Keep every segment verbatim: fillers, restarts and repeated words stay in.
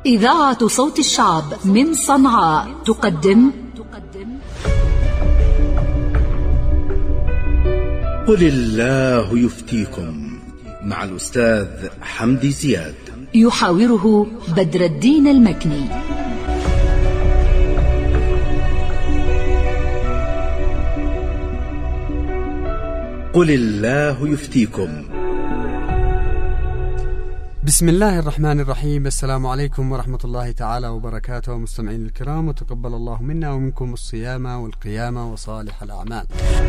إذاعة صوت الشعب من صنعاء تقدم قل الله يفتيكم مع الأستاذ حمدي زياد، يحاوره بدر الدين المكني. قل الله يفتيكم. بسم الله الرحمن الرحيم. السلام عليكم ورحمة الله تعالى وبركاته مستمعين الكرام، وتقبل الله منا ومنكم الصيام والقيام وصالح الأعمال.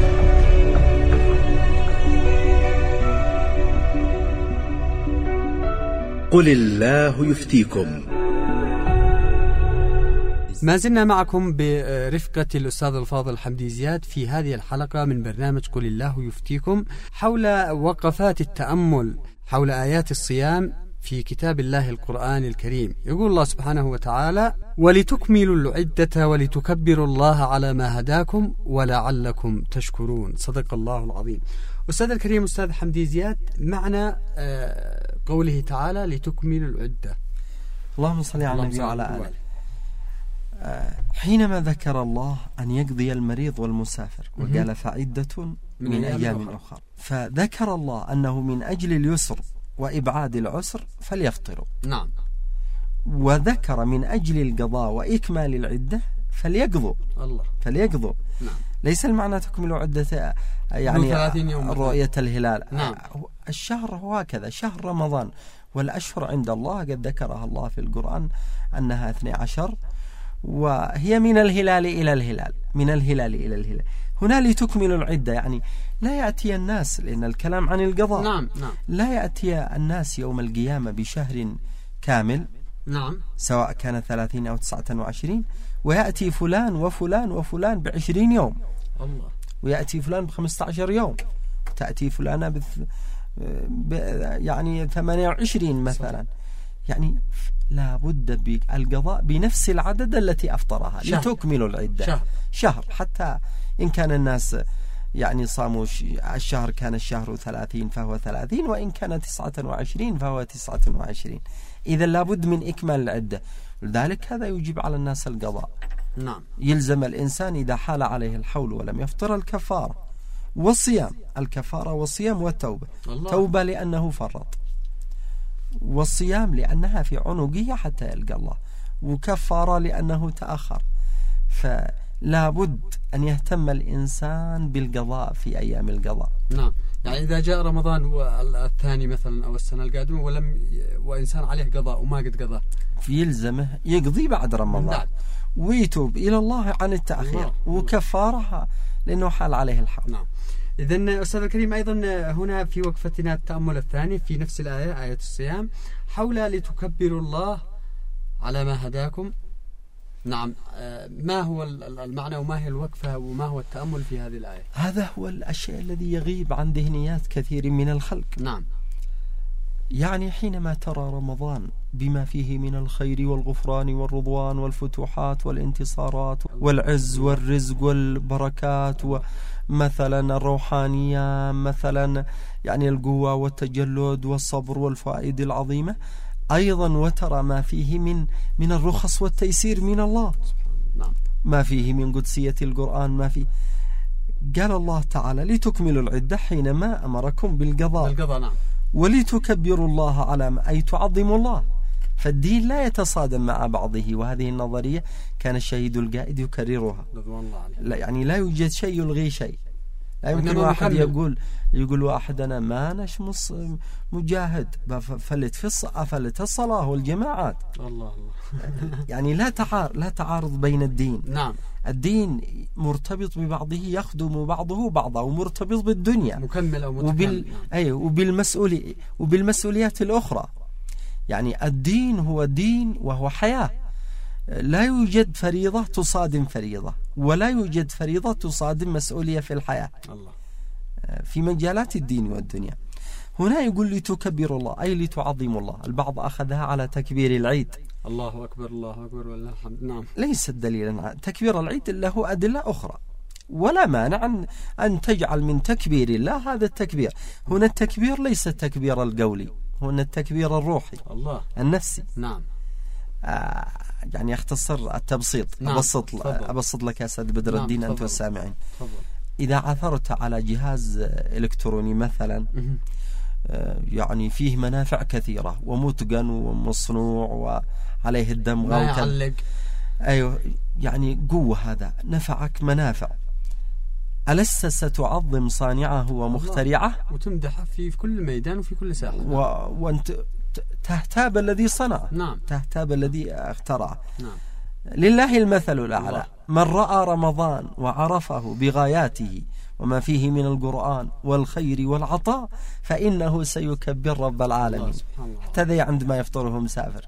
قل الله يفتيكم. ما زلنا معكم برفقة الأستاذ الفاضل حمدي زياد في هذه الحلقة من برنامج قل الله يفتيكم، حول وقفات التأمل حول آيات الصيام في كتاب الله القرآن الكريم. يقول الله سبحانه وتعالى: ولتكملوا العدة ولتكبروا الله على ما هداكم ولعلكم تشكرون. صدق الله العظيم. أستاذ الكريم أستاذ حمدي زياد، معنى قوله تعالى لتكملوا العدة. اللهم صل على النبي وعلى آله. حينما ذكر الله أن يقضي المريض والمسافر وقال فعدة من, من أيام أخرى، فذكر الله أنه من أجل اليسر وإبعاد العسر فليفطروا. نعم. وذكر من أجل القضاء وإكمال العدة فليقضوا. الله. فليقضوا. نعم. ليس المعنى تكملوا عدة يعني رؤية الهلال. نعم. الشهر هو هكذا، شهر رمضان والأشهر عند الله قد ذكرها الله في القرآن أنها اثني عشر، وهي من الهلال إلى الهلال، من الهلال إلى الهلال. هنا لتكملوا العدة، يعني لا يأتي الناس، لأن الكلام عن القضاء. نعم نعم. لا يأتي الناس يوم القيامة بشهر كامل. نعم. سواء كان ثلاثين أو تسعة وعشرين، ويأتي فلان وفلان وفلان بعشرين يوم. الله. ويأتي فلان بخمسة عشر يوم، تأتي فلانة بث... ب... يعني ثمانية وعشرين مثلا. يعني لا بد بالقضاء بنفس العدد التي أفطرها. شهر. لتكملوا العدة. شهر. شهر، حتى إن كان الناس يعني صاموا الشهر كان الشهر ثلاثين فهو ثلاثين، وإن كان تسعة وعشرين فهو تسعة وعشرين. إذا لابد من إكمال العدة، لذلك هذا يجب على الناس القضاء. نعم. يلزم الإنسان إذا حال عليه الحول ولم يفطر الكفارة والصيام. الكفارة والصيام والتوبة. الله. توبة لأنه فرط، والصيام لأنها في عنقية حتى يلقى الله، وكفارة لأنه تأخر. فلا بد أن يهتم الإنسان بالقضاء في أيام القضاء. نعم. يعني إذا جاء رمضان الثاني مثلا أو السنة القادمة ولم وإنسان عليه قضاء وما قد قضاه، يلزمه يقضي بعد رمضان. نعم. ويتوب إلى الله عن التأخير. الله. وكفارها لأنه حال عليه الحول. نعم. إذن أستاذ الكريم، أيضا هنا في وقفتنا التأمل الثاني في نفس الآية، آية الصيام، حول لتكبروا الله على ما هداكم. نعم. ما هو المعنى وما هي الوقفة وما هو التأمل في هذه الآية؟ هذا هو الأشياء الذي يغيب عن ذهنيات كثير من الخلق. نعم. يعني حينما ترى رمضان بما فيه من الخير والغفران والرضوان والفتوحات والانتصارات والعز والرزق والبركات ومثلا الروحانية، مثلا يعني القوة والتجلد والصبر والفوائد العظيمة، أيضا وترى ما فيه من من الرخص والتيسير من الله. نعم. ما فيه من قدسية القرآن، ما فيه. قال الله تعالى لتكملوا العدة حينما أمركم بالقضاء. بالقضاء. نعم. ولتكبروا الله على ما، أي تعظموا الله. فالدين لا يتصادم مع بعضه، وهذه النظرية كان الشهيد القائد يكررها. لا يعني لا يوجد شيء يلغي شيء. لا يمكن واحد يقول يقول واحد أنا ما نشمص مجاهد فلت في الصلاة فلت الصلاة والجماعات. الله الله. يعني لا تعارض لا تعارض بين الدين. نعم. الدين مرتبط ببعضه، يخدم بعضه بعضا، ومرتبط بالدنيا مكمل أو وبال أي وبالمسؤولي وبالمسؤوليات الأخرى. يعني الدين هو دين وهو حياة. لا يوجد فريضة تصادم فريضة، ولا يوجد فريضة تصادم مسؤولية في الحياة. الله. في مجالات الدين والدنيا. هنا يقول لتكبروا الله أي لتعظموا الله. البعض أخذها على تكبير العيد. الله أكبر الله أكبر والله الحمد. نعم. ليس دليلا. تكبير العيد له أدلة أخرى، ولا مانع أن, أن تجعل من تكبير الله هذا التكبير. هنا التكبير ليس التكبير القولي، هنا التكبير الروحي. الله. النفسي. نعم. آه يعني أختصر التبسيط. نعم. أبسط, أبسط لك يا أستاذ بدر الدين. نعم. أنت والسامعين. تفضل. إذا عثرت على جهاز إلكتروني مثلا يعني فيه منافع كثيرة ومتقن ومصنوع وعليه الدمغة ما يعلق، أيوه يعني قوة، هذا نفعك منافع، ألست ستعظم صانعه ومخترعه وتمدحه في كل ميدان وفي كل ساحة، و... وأنت تهتاب الذي صنعه. نعم. تهتاب الذي اخترعه. نعم. لله المثل الأعلى. الله. من رأى رمضان وعرفه بغاياته وما فيه من القرآن والخير والعطاء فإنه سيكبر رب العالمين. حتى ذي عندما يفطره مسافر،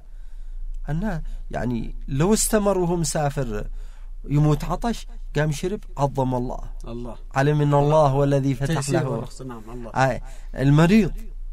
أنه يعني لو استمر وهو مسافر يموت عطش قام شرب عظم الله. الله علم إن الله هو الذي فتح له. نعم. الله. آه. المريض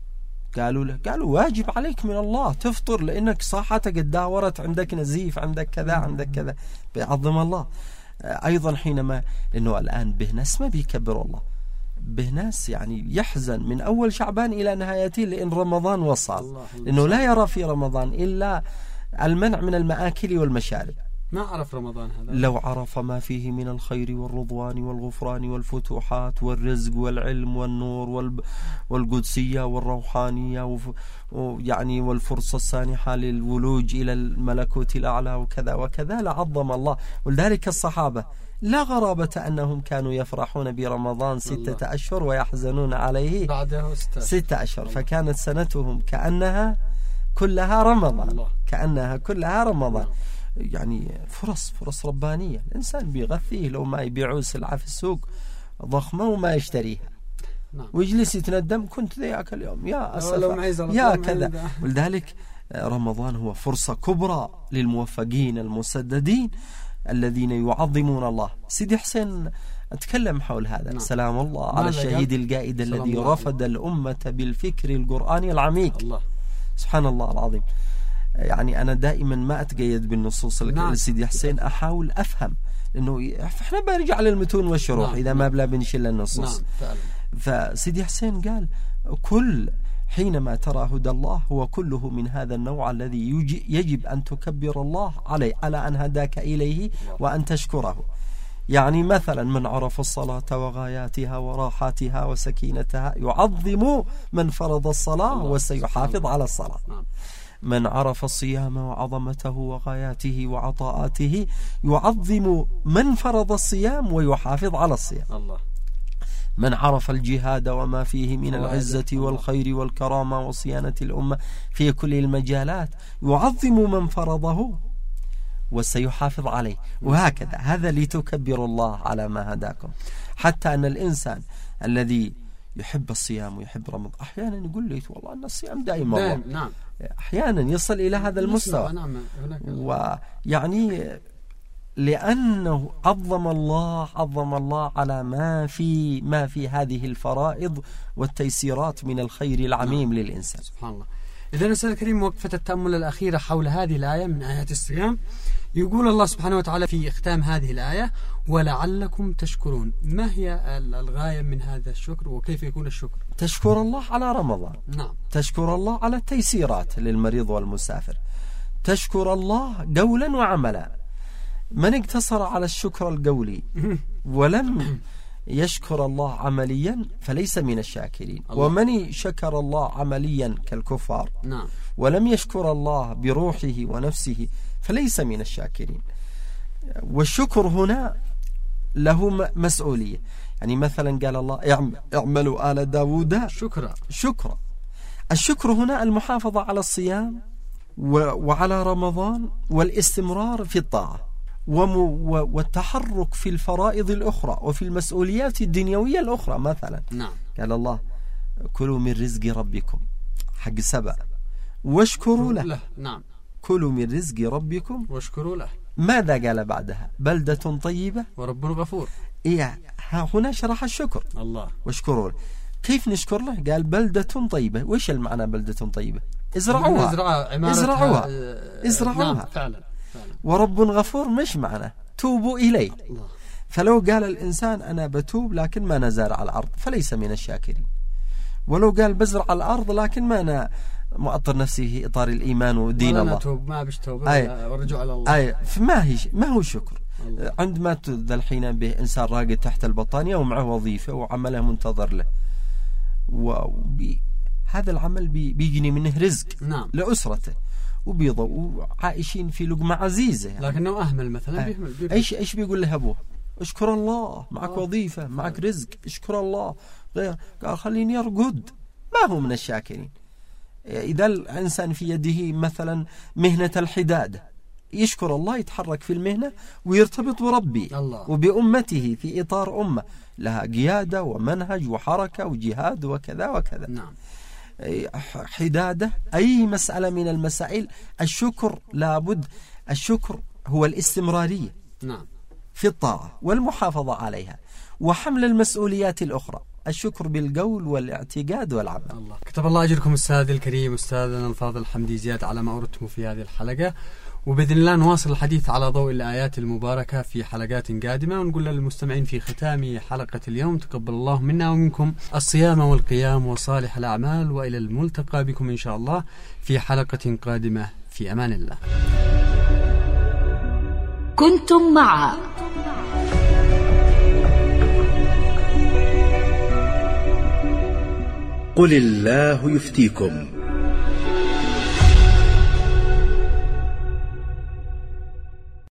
قالوا له قالوا واجب عليك من الله تفطر لأنك صحتك اتدهورت، عندك نزيف، عندك كذا، عندك كذا، بيعظم الله. أيضا حينما إنه الآن به ناس ما بيكبروا الله، به ناس يعني يحزن من أول شعبان إلى نهايته لأن رمضان وصل، لأنه لا يرى في رمضان إلا المنع من المآكل والمشارب. ما عرف رمضان هذا. لو عرف ما فيه من الخير والرضوان والغفران والفتوحات والرزق والعلم والنور والقدسية والروحانية ويعني والفرصة السانحة للولوج إلى الملكوت الأعلى وكذا وكذا لعظم الله. ولذلك الصحابة لا غرابة أنهم كانوا يفرحون برمضان ستة أشهر ويحزنون عليه بعده ستة, ستة أشهر، فكانت سنتهم كأنها كلها رمضان. الله. كأنها كلها رمضان. يعني فرص فرص ربانية. الإنسان بيغثيه لو ما يبيعوا سلعة في السوق ضخمة وما يشتريها. نعم. ويجلس يتندم كنت ذيك اليوم يا أسف يا كذا. ولذلك رمضان هو فرصة كبرى للموفقين المسددين الذين يعظمون الله. سيدي حسين أتكلم حول هذا. نعم. سلام الله على الشهيد القائد الذي رفض الأمة بالفكر القرآني العميق. الله. سبحان الله العظيم. يعني أنا دائما ما أتقيد بالنصوص. نعم. سيدي حسين أحاول أفهم، لأنه إحنا برجع للمتون والشروح. نعم. إذا ما بلا بنشيل النصوص. نعم. فعلا. فسيدي حسين قال كل حينما ترى هدى الله هو كله من هذا النوع الذي يجب أن تكبر الله عليه على أن هداك إليه وأن تشكره. يعني مثلا من عرف الصلاة وغاياتها وراحاتها وسكينتها يعظم من فرض الصلاة وسيحافظ على الصلاة. من عرف الصيام وعظمته وغاياته وعطاءاته يعظم من فرض الصيام ويحافظ على الصيام. الله. من عرف الجهاد وما فيه من العزة والخير والكرامة وصيانة الأمة في كل المجالات يعظم من فرضه وسيحافظ عليه. وهكذا هذا لتكبر الله على ما هداكم. حتى أن الإنسان الذي يحب الصيام ويحب رمضان أحيانا يقول لي والله أن الصيام دائما دائم. نعم. أحيانا يصل إلى هذا المستوى. نعم. ويعني لأنه عظم الله عظم الله على ما في ما في هذه الفرائض والتيسيرات من الخير العميم. نعم. للإنسان. سبحان الله. إذن أستاذ الكريم وقفة التأمل الأخيرة حول هذه الآية من آيات الصيام، يقول الله سبحانه وتعالى في إختام هذه الآية ولعلكم تشكرون. ما هي الغاية من هذا الشكر وكيف يكون الشكر؟ تشكر الله على رمضان. نعم. تشكر الله على التيسيرات للمريض والمسافر. تشكر الله قولا وعملا. من اقتصر على الشكر القولي ولم يشكر الله عمليا فليس من الشاكرين. الله. ومن شكر الله عمليا كالكفار. نعم. ولم يشكر الله بروحه ونفسه فليس من الشاكرين. والشكر هنا له مسؤولية. يعني مثلا قال الله اعملوا آل داود شكرا. شكرا. الشكر هنا المحافظة على الصيام وعلى رمضان والاستمرار في الطاعة والتحرك في الفرائض الأخرى وفي المسؤوليات الدنيوية الأخرى. مثلا نعم. قال الله كلوا من رزق ربكم حق سبع واشكروا له. له. نعم. كلوا من رزق ربكم واشكروا له. ماذا قال بعدها؟ بلدة طيبة ورب غفور. إيه هنا شرح الشكر. الله. واشكروا له. كيف نشكر له؟ قال بلدة طيبة. وش المعنى بلدة طيبة؟ ازرعوها ازرعوها ازرعوها. نعم. فعلا. فعلا. ورب غفور مش معنى توبوا إليه. الله. فلو قال الإنسان أنا بتوب لكن ما نزارع الأرض فليس من الشاكرين. ولو قال بزرع الأرض لكن ما أنا مؤطر نفسي في إطار الإيمان ودين الله. توب ما بش توبة ورجوع على الله. أي فما هي ما هو شكر الله. عندما ذا الحين به إنسان راقد تحت البطانية ومعه وظيفة وعمله منتظر له، وهذا العمل بي بيجني منه رزق نعم. لأسرته وبيضوا عايشين في لقمة عزيزة يعني. لكنه أهمل مثلا بيهمل بيهمل. إيش إيش بيقول له أبوه؟ اشكر الله معك أوه. وظيفة معك رزق اشكر الله. غير قال خليني أرقد. ما هو من الشاكرين. إذا الإنسان في يده مثلا مهنة الحدادة يشكر الله، يتحرك في المهنة ويرتبط بربي الله. وبأمته في إطار أمة لها قيادة ومنهج وحركة وجهاد وكذا وكذا. نعم. حدادة أي مسألة من المسائل الشكر لابد. الشكر هو الاستمرارية نعم. في الطاعة والمحافظة عليها وحمل المسؤوليات الأخرى. الشكر بالقول والاعتقاد والعمل. الله كتب الله أجركم أستاذ الكريم أستاذنا الفاضل حمدي زياد على ما أردتم في هذه الحلقة، وبإذن الله نواصل الحديث على ضوء الآيات المباركة في حلقات قادمة، ونقول للمستمعين في ختام حلقة اليوم تقبل الله منا ومنكم الصيام والقيام وصالح الأعمال، وإلى الملتقى بكم إن شاء الله في حلقة قادمة في أمان الله. كنتم مع قل الله يفتيكم